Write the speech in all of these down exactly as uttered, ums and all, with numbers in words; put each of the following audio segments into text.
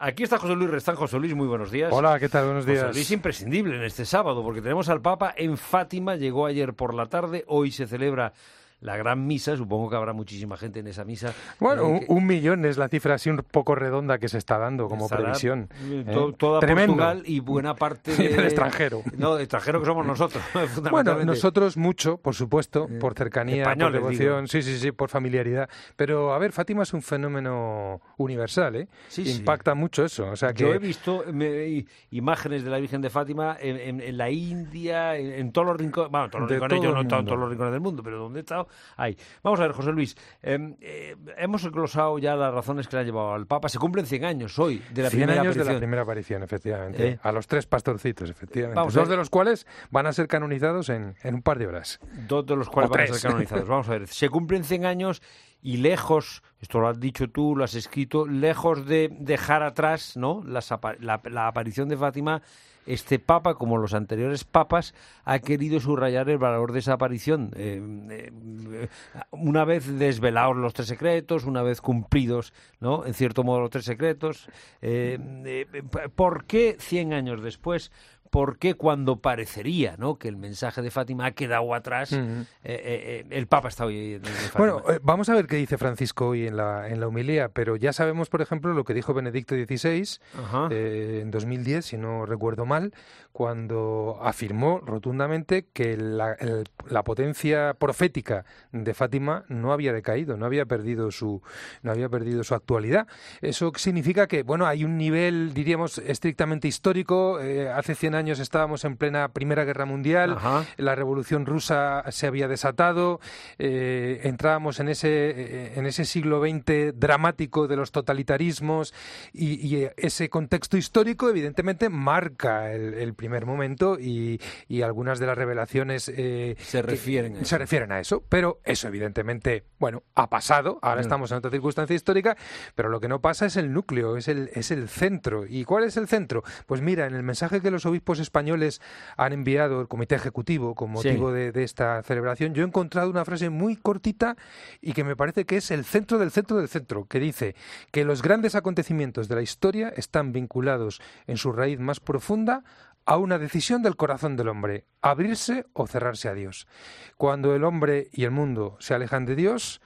Aquí está José Luis Restán. José Luis, muy buenos días. Hola, ¿qué tal? Buenos días. José Luis imprescindible en este sábado, porque tenemos al Papa en Fátima, llegó ayer por la tarde, hoy se celebra la gran misa, supongo que habrá muchísima gente en esa misa. Bueno, eh, que... un millón es la cifra así un poco redonda que se está dando como Estará previsión. To, ¿eh? Toda Tremendo. Portugal y buena parte de... del extranjero. No, extranjero que somos nosotros, fundamentalmente. Bueno, nosotros mucho, por supuesto, por cercanía, Españoles, por devoción, digo. sí, sí, sí, por familiaridad. Pero, a ver, Fátima es un fenómeno universal, ¿eh? Sí, Impacta sí. mucho eso. O sea que... Yo he visto me, imágenes de la Virgen de Fátima en, en, en la India, en, en todos los rincones, bueno, todos los De rincones, todo yo el no he estado en mundo. todos los rincones del mundo, pero donde he estado, hay. Vamos a ver, José Luis, eh, eh, hemos glosado ya las razones que le han llevado al Papa. Se cumplen cien años hoy de la cien primera años aparición. de la primera aparición, efectivamente. ¿Eh? A los tres pastorcitos, efectivamente. Vamos a Dos ver. de los cuales van a ser canonizados en, en un par de horas. Dos de los cuales O van a tres. ser canonizados. Vamos a ver, se cumplen cien años y lejos, esto lo has dicho tú, lo has escrito, lejos de dejar atrás, ¿no?, Las, la, la aparición de Fátima, este Papa, como los anteriores papas, ha querido subrayar el valor de esa aparición. Eh, eh, una vez desvelados los tres secretos, una vez cumplidos, ¿no?, en cierto modo, los tres secretos. Eh, eh, ¿Por qué cien años después? ¿Por qué cuando parecería, ¿no?, que el mensaje de Fátima ha quedado atrás, uh-huh. eh, eh, el Papa está hoy en Fátima? Bueno, eh, vamos a ver qué dice Francisco hoy en la, en la homilía, pero ya sabemos, por ejemplo, lo que dijo Benedicto dieciséis uh-huh. eh, en dos mil diez, si no recuerdo mal, cuando afirmó rotundamente que la, el, la potencia profética de Fátima no había decaído, no había perdido su, no había perdido su actualidad. Eso significa que, bueno, hay un nivel, diríamos, estrictamente histórico. Eh, hace cien años estábamos en plena Primera Guerra Mundial, Ajá. la Revolución Rusa se había desatado, eh, entrábamos en ese, eh, en ese siglo veinte dramático de los totalitarismos y, y ese contexto histórico evidentemente marca el, el primer momento y, y algunas de las revelaciones eh, se, refieren que, se refieren a eso, pero eso evidentemente, bueno, ha pasado, ahora mm. estamos en otra circunstancia histórica, pero lo que no pasa es el núcleo, es el, es el centro. ¿Y cuál es el centro? Pues mira, en el mensaje que los obispos españoles han enviado el Comité Ejecutivo con motivo sí. de, de esta celebración, yo he encontrado una frase muy cortita y que me parece que es el centro del centro del centro, que dice que los grandes acontecimientos de la historia están vinculados en su raíz más profunda a una decisión del corazón del hombre, abrirse o cerrarse a Dios. Cuando el hombre y el mundo se alejan de Dios,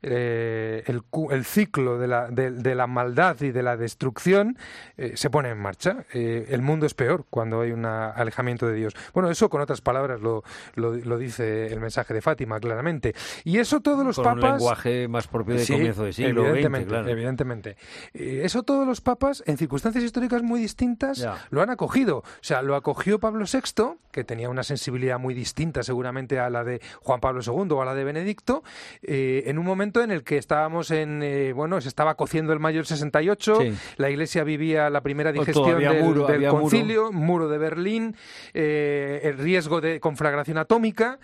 eh, el, el ciclo de la, de, de la maldad y de la destrucción eh, se pone en marcha. Eh, el mundo es peor cuando hay un alejamiento de Dios. Bueno, eso con otras palabras lo, lo, lo dice el mensaje de Fátima, claramente. Y eso todos los con papas... un lenguaje más propio de sí, comienzo de siglo evidentemente, veinte, claro. Evidentemente. Eh, eso todos los papas, en circunstancias históricas muy distintas, ya. lo han acogido. O sea, lo acogió Pablo sexto, que tenía una sensibilidad muy distinta seguramente a la de Juan Pablo segundo o a la de Benedicto, eh, en un momento en el que estábamos en, eh, bueno, se estaba cociendo el mayo del sesenta y ocho, sí. la Iglesia vivía la primera digestión del, muro, del concilio, muro. muro de Berlín, eh, el riesgo de conflagración atómica,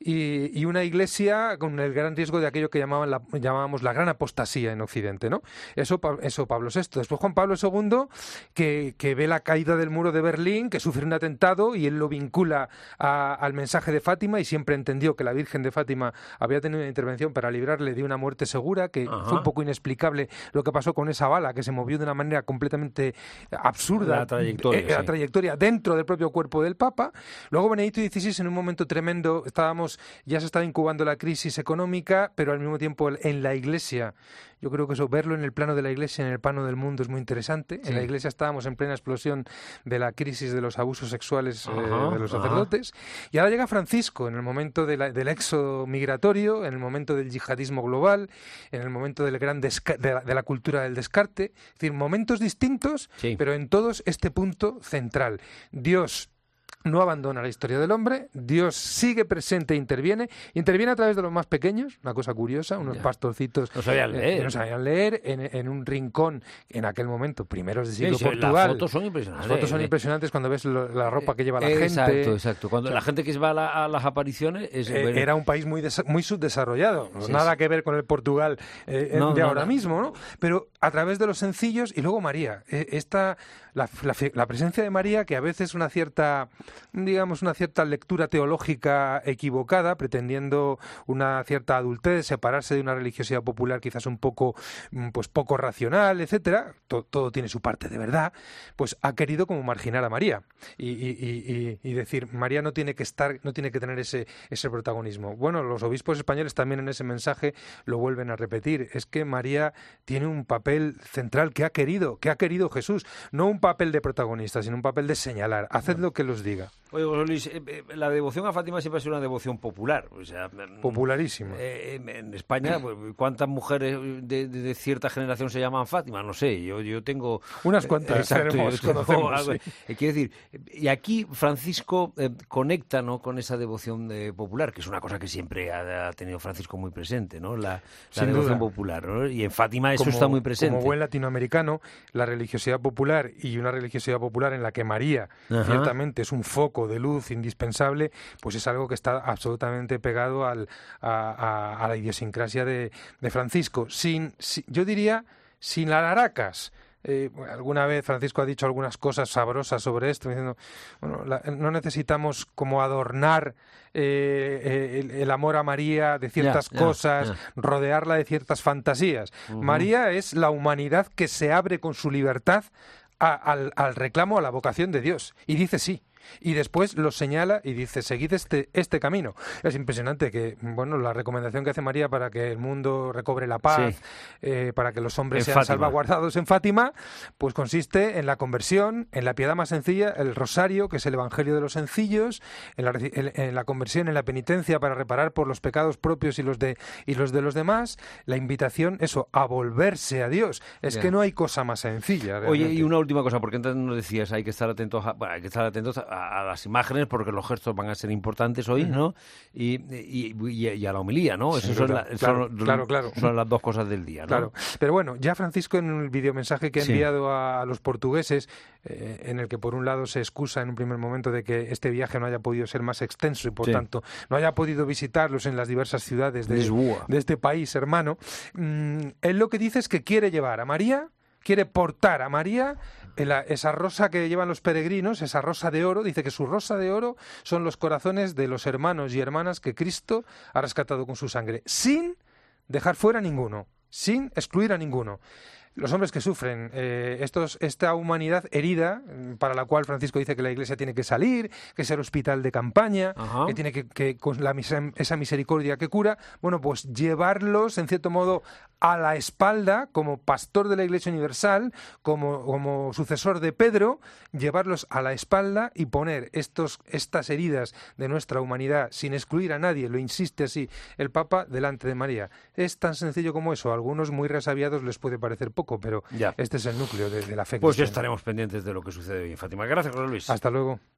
Y, y una iglesia con el gran riesgo de aquello que llamaban la, llamábamos la gran apostasía en Occidente, ¿no? Eso, eso Pablo sexto. Después Juan Pablo segundo, que, que ve la caída del muro de Berlín, que sufre un atentado y él lo vincula a, al mensaje de Fátima y siempre entendió que la Virgen de Fátima había tenido una intervención para librarle de una muerte segura, que Ajá. fue un poco inexplicable lo que pasó con esa bala, que se movió de una manera completamente absurda. La trayectoria, eh, la sí. trayectoria dentro del propio cuerpo del Papa. Luego Benedicto dieciséis, en un momento tremendo, estábamos ya se estaba incubando la crisis económica, pero al mismo tiempo en la Iglesia, yo creo que eso, verlo en el plano de la Iglesia, en el plano del mundo, es muy interesante. Sí. En la Iglesia estábamos en plena explosión de la crisis de los abusos sexuales ajá, eh, de los sacerdotes. Ajá. Y ahora llega Francisco, en el momento de la, del éxodo migratorio, en el momento del yihadismo global, en el momento del gran desca- de, la, de la cultura del descarte. Es decir, momentos distintos, sí. pero en todos este punto central. Dios no abandona la historia del hombre, Dios sigue presente e interviene, interviene a través de los más pequeños, una cosa curiosa, unos ya. pastorcitos no sabían leer, eh, que no sabían leer en, en un rincón, en aquel momento, primeros de siglo sí, sí, Portugal. Las fotos son impresionantes. Las fotos son impresionantes cuando ves lo, la ropa que lleva la exacto, gente. Exacto, exacto. Cuando o sea, la gente que va a, la, a las apariciones... Es, eh, bueno. Era un país muy, desa- muy subdesarrollado, sí, nada sí. que ver con el Portugal eh, no, de no, ahora no. mismo, ¿no? Pero a través de los sencillos, y luego María, eh, esta... La, la, la presencia de María, que a veces una cierta digamos, una cierta lectura teológica equivocada, pretendiendo una cierta adultez, separarse de una religiosidad popular quizás un poco, pues poco racional, etcétera, todo, todo tiene su parte de verdad, pues ha querido como marginar a María y, y, y, y decir, María no tiene que estar, no tiene que tener ese, ese protagonismo. Bueno, los obispos españoles también en ese mensaje lo vuelven a repetir, es que María tiene un papel central que ha querido, que ha querido Jesús, no un papel de protagonista, sino un papel de señalar, haced lo que los diga. Oye, José Luis, eh, eh, la devoción a Fátima siempre ha sido una devoción popular. O sea, popularísima. Eh, en España, pues, ¿cuántas mujeres de, de, de cierta generación se llaman Fátima? No sé, yo, yo tengo... Unas cuantas, exacto, tenemos, yo conocemos, algo, sí. eh, quiero decir, y aquí Francisco eh, conecta, ¿no?, con esa devoción eh, popular, que es una cosa que siempre ha, ha tenido Francisco muy presente, ¿no? La, la devoción duda. popular, ¿no? Y en Fátima eso como, está muy presente. Como buen latinoamericano, la religiosidad popular y una religiosidad popular en la que María Ajá. ciertamente es un foco de luz indispensable, pues es algo que está absolutamente pegado al, a, a, a la idiosincrasia de, de Francisco. Sin, sin, yo diría, sin lararacas. Eh, alguna vez Francisco ha dicho algunas cosas sabrosas sobre esto, diciendo, bueno, la, no necesitamos como adornar eh, el, el amor a María de ciertas yeah, cosas, yeah, yeah. rodearla de ciertas fantasías. Uh-huh. María es la humanidad que se abre con su libertad a, al, al reclamo, a la vocación de Dios, y dice sí. Y después lo señala y dice, seguid este, este camino. Es impresionante que, bueno, la recomendación que hace María para que el mundo recobre la paz, sí. eh, para que los hombres en sean Fátima. salvaguardados en Fátima, pues consiste en la conversión, en la piedad más sencilla, el rosario, que es el evangelio de los sencillos, en la, en, en la conversión, en la penitencia para reparar por los pecados propios y los de, y los, de los demás, la invitación, eso, a volverse a Dios. Es yeah. que no hay cosa más sencilla. Realmente. Oye, y una última cosa, porque antes nos decías, hay que estar atentos a, bueno, hay que estar atentos a a las imágenes porque los gestos van a ser importantes hoy, ¿no? Y, y, y a la homilía, ¿no? Eso son, la, claro, son, claro, claro. son las dos cosas del día, ¿no? Claro. Pero bueno, ya Francisco en el videomensaje que ha enviado sí. a, a los portugueses, eh, en el que por un lado se excusa en un primer momento de que este viaje no haya podido ser más extenso y por sí. tanto no haya podido visitarlos en las diversas ciudades de, de este país hermano, mm, él lo que dice es que quiere llevar a María, quiere portar a María la, esa rosa que llevan los peregrinos, esa rosa de oro. Dice que su rosa de oro son los corazones de los hermanos y hermanas que Cristo ha rescatado con su sangre, sin dejar fuera a ninguno, sin excluir a ninguno. Los hombres que sufren eh, estos, esta humanidad herida, para la cual Francisco dice que la Iglesia tiene que salir, que es el hospital de campaña, Ajá. que tiene que, que con la, esa misericordia que cura, bueno, pues llevarlos, en cierto modo, a la espalda, como pastor de la Iglesia Universal, como, como sucesor de Pedro, llevarlos a la espalda y poner estos, estas heridas de nuestra humanidad, sin excluir a nadie, lo insiste así el Papa, delante de María. Es tan sencillo como eso. A algunos muy resabiados les puede parecer poco, pero ya. este es el núcleo de, de la fe Pues cristiana. Ya estaremos pendientes de lo que sucede hoy en Fátima. Gracias, José Luis. Hasta luego.